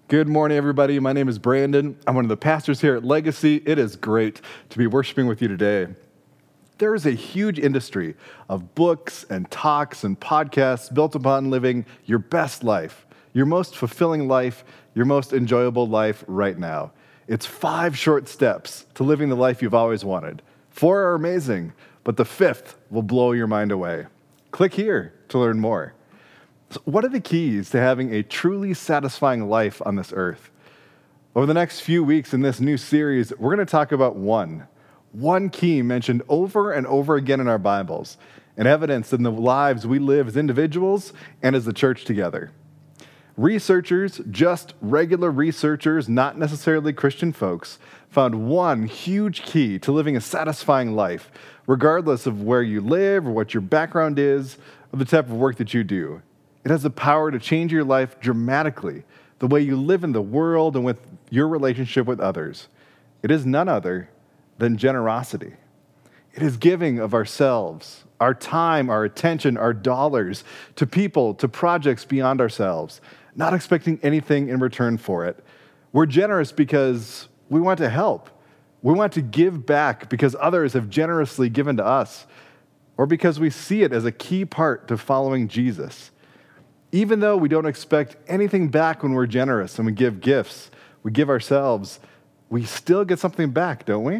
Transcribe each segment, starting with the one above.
Good morning, everybody. My name is Brandon. I'm one of the pastors here at Legacy. It is great to be worshiping with you today. There is a huge industry of books and talks and podcasts built upon living your best life, your most fulfilling life, your most enjoyable life right now. It's 5 short steps to living the life you've always wanted. 4 are amazing, but the 5th will blow your mind away. Click here to learn more. So what are the keys to having a truly satisfying life on this earth? Over the next few weeks in this new series, we're going to talk about one key mentioned over and over again in our Bibles, and evidence in the lives we live as individuals and as the church together. Researchers, just regular researchers, not necessarily Christian folks, found one huge key to living a satisfying life, regardless of where you live or what your background is, or the type of work that you do. It has the power to change your life dramatically, the way you live in the world and with your relationship with others. It is none other than generosity. It is giving of ourselves, our time, our attention, our dollars to people, to projects beyond ourselves, not expecting anything in return for it. We're generous because we want to help. We want to give back because others have generously given to us, or because we see it as a key part to following Jesus. Even though we don't expect anything back when we're generous and we give gifts, we give ourselves, we still get something back, don't we?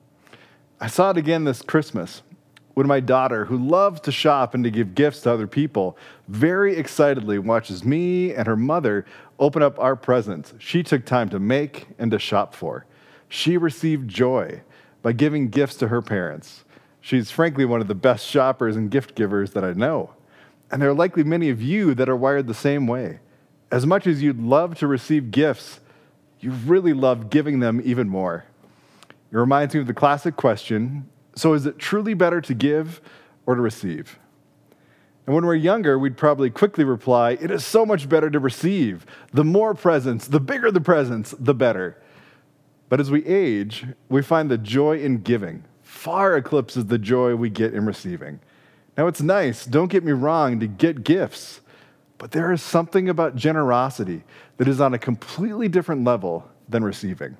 I saw it again this Christmas when my daughter, who loves to shop and to give gifts to other people, very excitedly watches me and her mother open up our presents she took time to make and to shop for. She received joy by giving gifts to her parents. She's frankly one of the best shoppers and gift givers that I know. And there are likely many of you that are wired the same way. As much as you'd love to receive gifts, you really love giving them even more. It reminds me of the classic question, so is it truly better to give or to receive? And when we're younger, we'd probably quickly reply, it is so much better to receive. The more presents, the bigger the presents, the better. But as we age, we find the joy in giving far eclipses the joy we get in receiving. Now, it's nice, don't get me wrong, to get gifts, but there is something about generosity that is on a completely different level than receiving.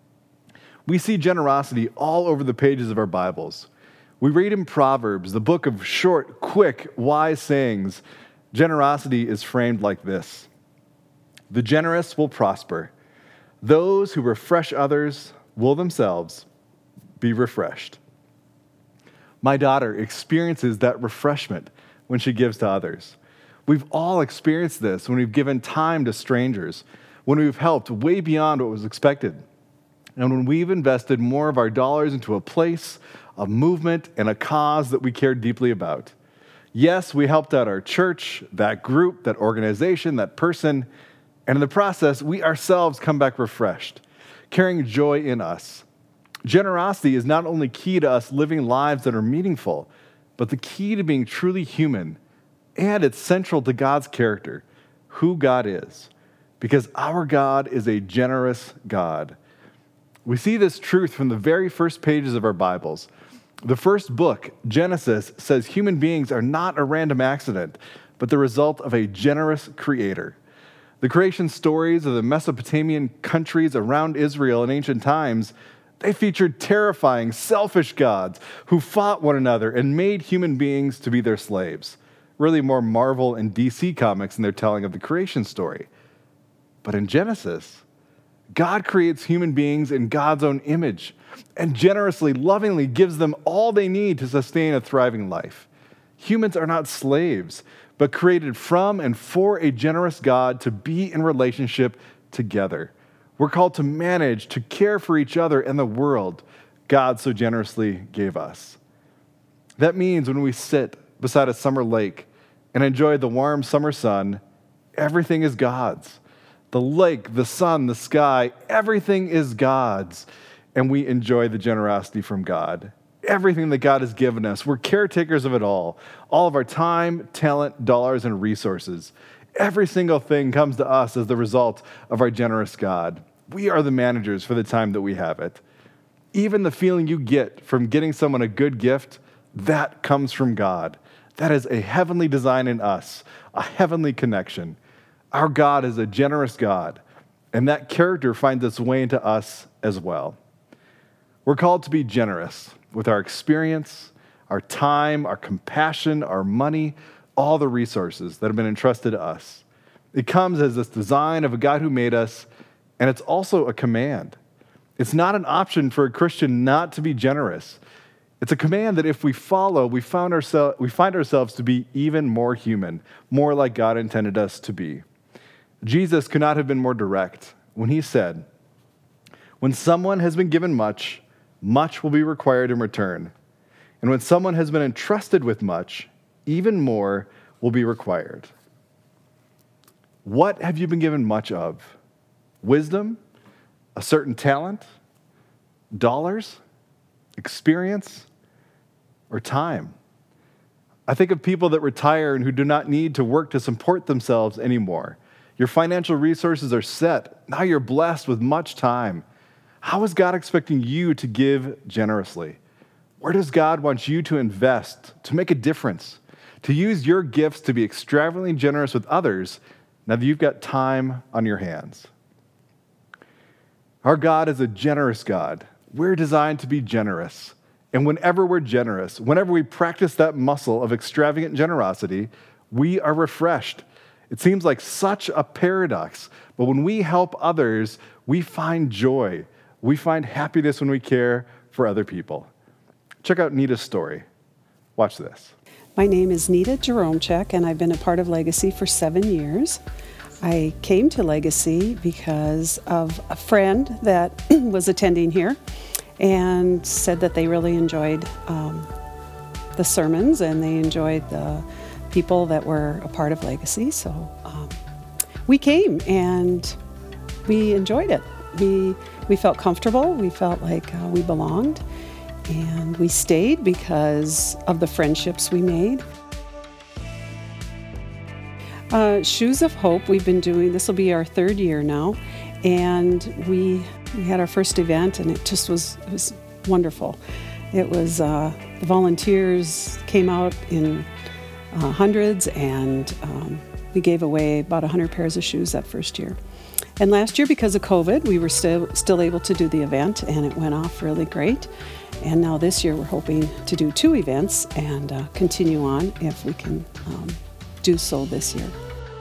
We see generosity all over the pages of our Bibles. We read in Proverbs, the book of short, quick, wise sayings. Generosity is framed like this: the generous will prosper. Those who refresh others will themselves be refreshed. My daughter experiences that refreshment when she gives to others. We've all experienced this when we've given time to strangers, when we've helped way beyond what was expected, and when we've invested more of our dollars into a place, a movement, and a cause that we care deeply about. Yes, we helped out our church, that group, that organization, that person, and in the process, we ourselves come back refreshed, carrying joy in us. Generosity is not only key to us living lives that are meaningful, but the key to being truly human, and it's central to God's character, who God is, because our God is a generous God. We see this truth from the very first pages of our Bibles. The first book, Genesis, says human beings are not a random accident, but the result of a generous creator. The creation stories of the Mesopotamian countries around Israel in ancient times, they featured terrifying, selfish gods who fought one another and made human beings to be their slaves. Really more Marvel and DC comics in their telling of the creation story. But in Genesis, God creates human beings in God's own image and generously, lovingly gives them all they need to sustain a thriving life. Humans are not slaves, but created from and for a generous God to be in relationship together. We're called to manage, to care for each other and the world God so generously gave us. That means when we sit beside a summer lake and enjoy the warm summer sun, everything is God's. The lake, the sun, the sky, everything is God's. And we enjoy the generosity from God. Everything that God has given us, we're caretakers of it all of our time, talent, dollars, and resources. Every single thing comes to us as the result of our generous God. We are the managers for the time that we have it. Even the feeling you get from getting someone a good gift, that comes from God. That is a heavenly design in us, a heavenly connection. Our God is a generous God, and that character finds its way into us as well. We're called to be generous with our experience, our time, our compassion, our money, all the resources that have been entrusted to us. It comes as this design of a God who made us, and it's also a command. It's not an option for a Christian not to be generous. It's a command that if we follow, we find ourselves to be even more human, more like God intended us to be. Jesus could not have been more direct when he said, "When someone has been given much, much will be required in return. And when someone has been entrusted with much, even more will be required." What have you been given much of? Wisdom? A certain talent? Dollars? Experience? Or time? I think of people that retire and who do not need to work to support themselves anymore. Your financial resources are set. Now you're blessed with much time. How is God expecting you to give generously? Where does God want you to invest, to make a difference, to use your gifts to be extravagantly generous with others now that you've got time on your hands? Our God is a generous God. We're designed to be generous. And whenever we're generous, whenever we practice that muscle of extravagant generosity, we are refreshed. It seems like such a paradox, but when we help others, we find joy. We find happiness when we care for other people. Check out Nita's story. Watch this. My name is Nita Jaromchek, and I've been a part of Legacy for 7 years. I came to Legacy because of a friend that was attending here and said that they really enjoyed the sermons and they enjoyed the people that were a part of Legacy. So we came and we enjoyed it. We felt comfortable. We felt like we belonged. And we stayed because of the friendships we made. Shoes of Hope, we've been doing, this will be our 3rd year now. And we had our first event and it was wonderful. It was, the volunteers came out in hundreds and we gave away about 100 pairs of shoes that first year. And last year, because of COVID, we were still able to do the event and it went off really great. And now this year we're hoping to do 2 events and continue on if we can do so this year.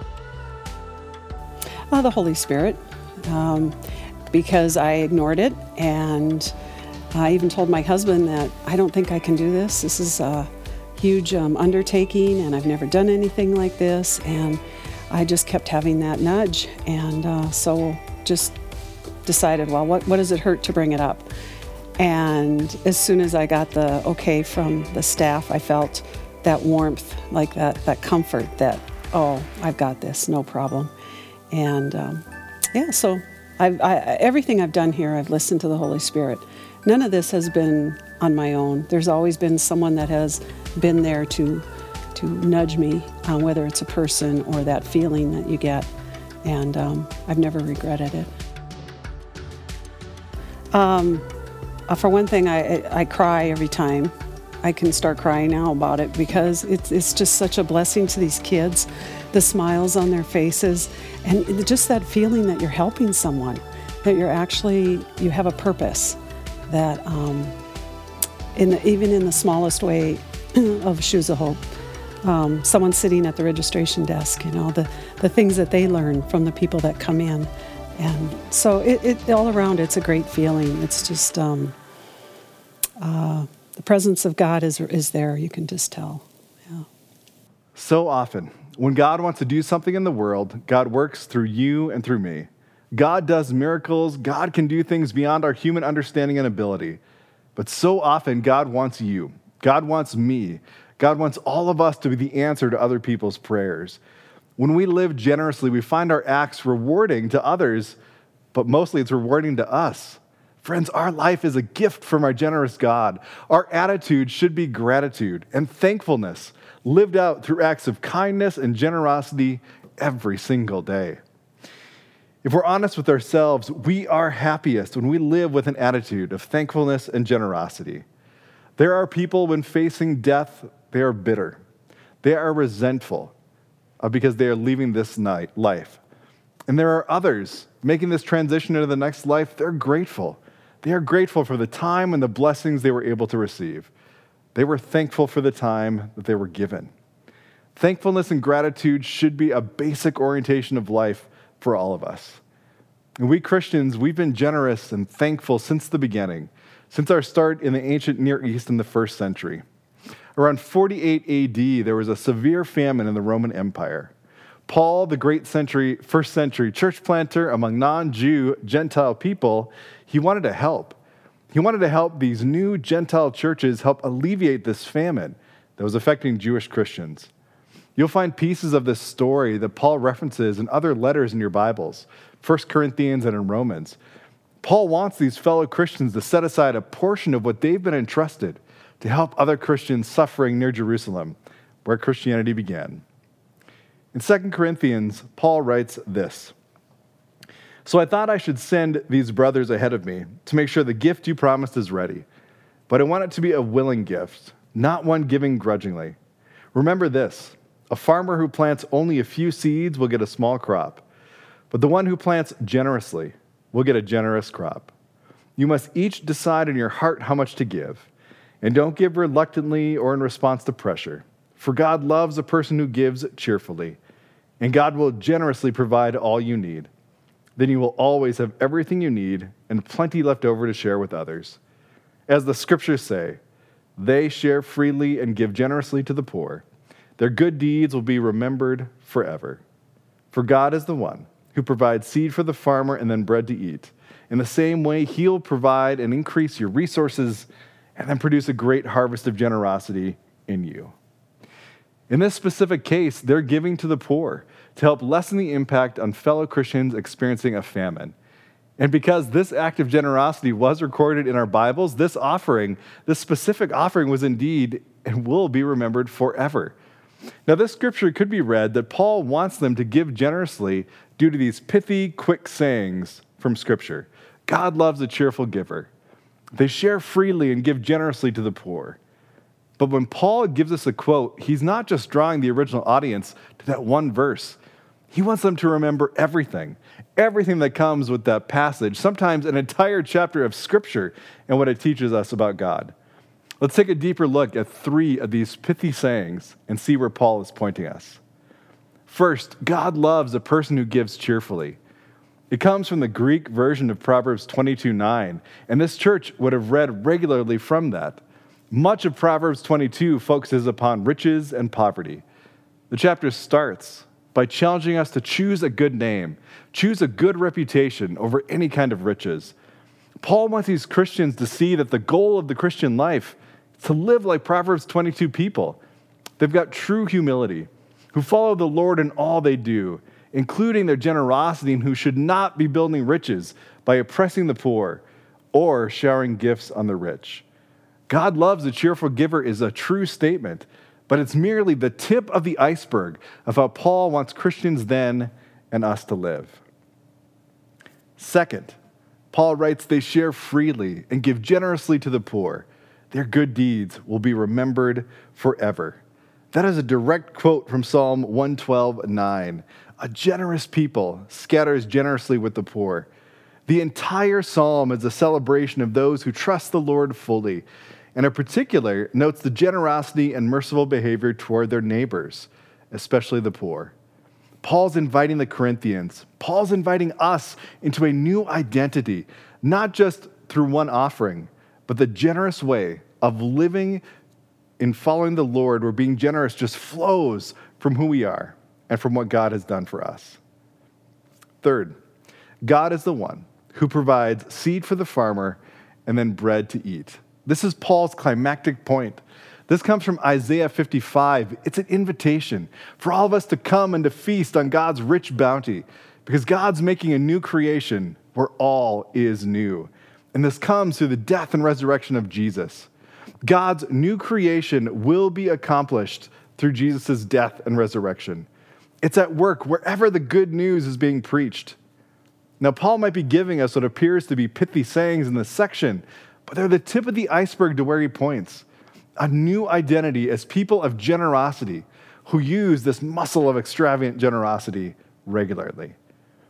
The Holy Spirit, because I ignored it and I even told my husband that I don't think I can do this. This is a huge undertaking and I've never done anything like this. And I just kept having that nudge and so just decided, well, what does it hurt to bring it up? And as soon as I got the okay from the staff, I felt that warmth, like that comfort that, oh, I've got this, no problem. And so everything I've done here, I've listened to the Holy Spirit. None of this has been on my own. There's always been someone that has been there to nudge me, whether it's a person or that feeling that you get. And I've never regretted it. For one thing, I cry every time. I can start crying now about it because it's just such a blessing to these kids, the smiles on their faces, and just that feeling that you're helping someone, that you have a purpose, that even in the smallest way of Shoes of Hope, someone sitting at the registration desk, the things that they learn from the people that come in. And so it all around, it's a great feeling. It's just the presence of God is there. You can just tell. Yeah. So often, when God wants to do something in the world, God works through you and through me. God does miracles. God can do things beyond our human understanding and ability. But so often, God wants you. God wants me. God wants all of us to be the answer to other people's prayers. When we live generously, we find our acts rewarding to others, but mostly it's rewarding to us. Friends, our life is a gift from our generous God. Our attitude should be gratitude and thankfulness, lived out through acts of kindness and generosity every single day. If we're honest with ourselves, we are happiest when we live with an attitude of thankfulness and generosity. There are people, when facing death, they are bitter. They are resentful because they are leaving this life. And there are others making this transition into the next life, they're grateful. They are grateful for the time and the blessings they were able to receive. They were thankful for the time that they were given. Thankfulness and gratitude should be a basic orientation of life for all of us. And we Christians, we've been generous and thankful since the beginning, since our start in the ancient Near East in the first century. Around 48 AD, there was a severe famine in the Roman Empire. Paul, the great first century church planter among non-Jew Gentile people, he wanted to help. He wanted to help these new Gentile churches help alleviate this famine that was affecting Jewish Christians. You'll find pieces of this story that Paul references in other letters in your Bibles, 1 Corinthians and in Romans. Paul wants these fellow Christians to set aside a portion of what they've been entrusted to help other Christians suffering near Jerusalem, where Christianity began. In 2 Corinthians, Paul writes this: "So I thought I should send these brothers ahead of me to make sure the gift you promised is ready. But I want it to be a willing gift, not one given grudgingly. Remember this, a farmer who plants only a few seeds will get a small crop, but the one who plants generously will get a generous crop. You must each decide in your heart how much to give, and don't give reluctantly or in response to pressure, for God loves a person who gives cheerfully, and God will generously provide all you need. Then you will always have everything you need and plenty left over to share with others. As the scriptures say, they share freely and give generously to the poor. Their good deeds will be remembered forever. For God is the one who provides seed for the farmer and then bread to eat. In the same way, he'll provide and increase your resources and then produce a great harvest of generosity in you." In this specific case, they're giving to the poor to help lessen the impact on fellow Christians experiencing a famine. And because this act of generosity was recorded in our Bibles, this specific offering was indeed and will be remembered forever. Now, this scripture could be read that Paul wants them to give generously due to these pithy, quick sayings from Scripture. God loves a cheerful giver. They share freely and give generously to the poor. But when Paul gives us a quote, he's not just drawing the original audience to that one verse. He wants them to remember everything that comes with that passage, sometimes an entire chapter of Scripture and what it teaches us about God. Let's take a deeper look at 3 of these pithy sayings and see where Paul is pointing us. First, God loves a person who gives cheerfully. It comes from the Greek version of Proverbs 22:9, and this church would have read regularly from that. Much of Proverbs 22 focuses upon riches and poverty. The chapter starts by challenging us to choose a good name, choose a good reputation over any kind of riches. Paul wants these Christians to see that the goal of the Christian life is to live like Proverbs 22 people. They've got true humility, who follow the Lord in all they do, including their generosity, and who should not be building riches by oppressing the poor or showering gifts on the rich. God loves a cheerful giver is a true statement, but it's merely the tip of the iceberg of how Paul wants Christians then and us to live. Second, Paul writes they share freely and give generously to the poor. Their good deeds will be remembered forever. That is a direct quote from Psalm 112:9. A generous people scatters generously with the poor. The entire psalm is a celebration of those who trust the Lord fully, and in particular notes the generosity and merciful behavior toward their neighbors, especially the poor. Paul's inviting the Corinthians, Paul's inviting us into a new identity, not just through one offering, but the generous way of living in following the Lord, where being generous just flows from who we are and from what God has done for us. Third, God is the one who provides seed for the farmer and then bread to eat. This is Paul's climactic point. This comes from Isaiah 55. It's an invitation for all of us to come and to feast on God's rich bounty, because God's making a new creation where all is new. And this comes through the death and resurrection of Jesus. God's new creation will be accomplished through Jesus' death and resurrection. It's at work wherever the good news is being preached. Now, Paul might be giving us what appears to be pithy sayings in this section, but they're the tip of the iceberg to where he points. A new identity as people of generosity who use this muscle of extravagant generosity regularly.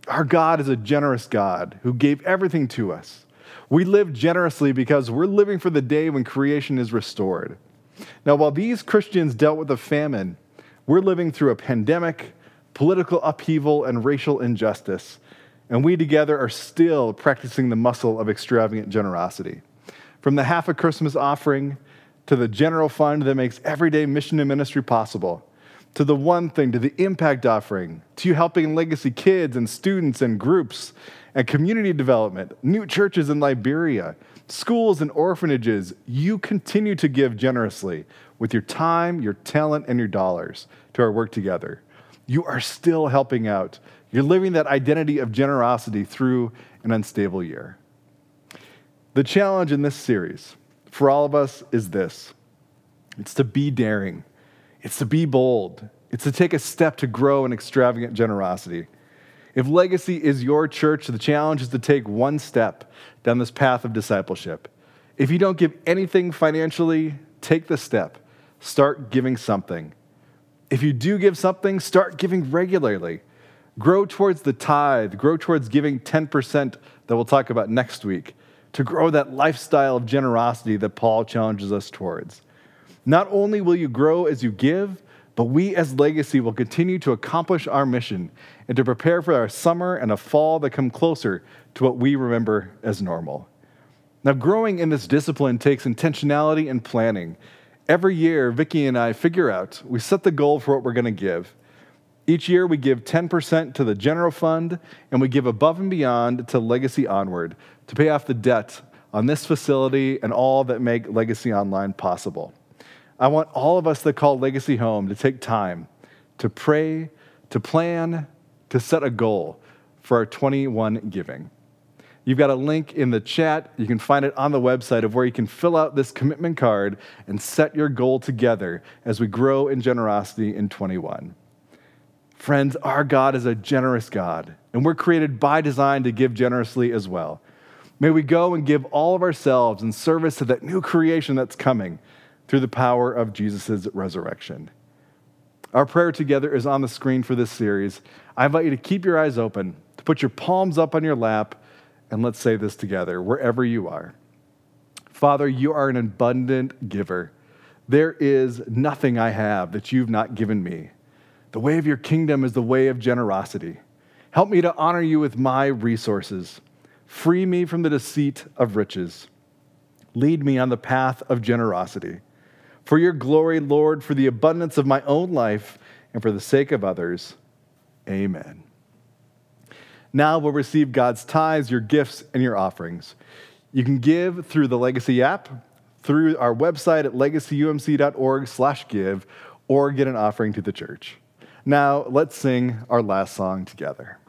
Our God is a generous God who gave everything to us. We live generously because we're living for the day when creation is restored. Now, while these Christians dealt with a famine, we're living through a pandemic, political upheaval, and racial injustice, and we together are still practicing the muscle of extravagant generosity. From the half a Christmas offering to the general fund that makes everyday mission and ministry possible, to the one thing, to the impact offering, to you helping Legacy kids and students and groups and community development, new churches in Liberia, schools and orphanages, you continue to give generously with your time, your talent, and your dollars to our work together. You are still helping out. You're living that identity of generosity through an unstable year. The challenge in this series for all of us is this. It's to be daring. It's to be bold. It's to take a step to grow in extravagant generosity. If Legacy is your church, the challenge is to take one step down this path of discipleship. If you don't give anything financially, take the step. Start giving something. If you do give something, start giving regularly. Grow towards the tithe. Grow towards giving 10% that we'll talk about next week, to grow that lifestyle of generosity that Paul challenges us towards. Not only will you grow as you give, but we as Legacy will continue to accomplish our mission and to prepare for our summer and a fall that come closer to what we remember as normal. Now, growing in this discipline takes intentionality and planning. Every year, Vicki and I we set the goal for what we're going to give. Each year, we give 10% to the general fund, and we give above and beyond to Legacy Onward to pay off the debt on this facility and all that make Legacy Online possible. I want all of us that call Legacy home to take time to pray, to plan, to set a goal for our 21 giving. You've got a link in the chat. You can find it on the website of where you can fill out this commitment card and set your goal together as we grow in generosity in 21. Friends, our God is a generous God, and we're created by design to give generously as well. May we go and give all of ourselves in service to that new creation that's coming through the power of Jesus' resurrection. Our prayer together is on the screen for this series. I invite you to keep your eyes open, to put your palms up on your lap, and let's say this together, wherever you are. Father, you are an abundant giver. There is nothing I have that you've not given me. The way of your kingdom is the way of generosity. Help me to honor you with my resources. Free me from the deceit of riches. Lead me on the path of generosity. For your glory, Lord, for the abundance of my own life, and for the sake of others. Amen. Now we'll receive God's tithes, your gifts, and your offerings. You can give through the Legacy app, through our website at legacyumc.org/give, or get an offering to the church. Now let's sing our last song together.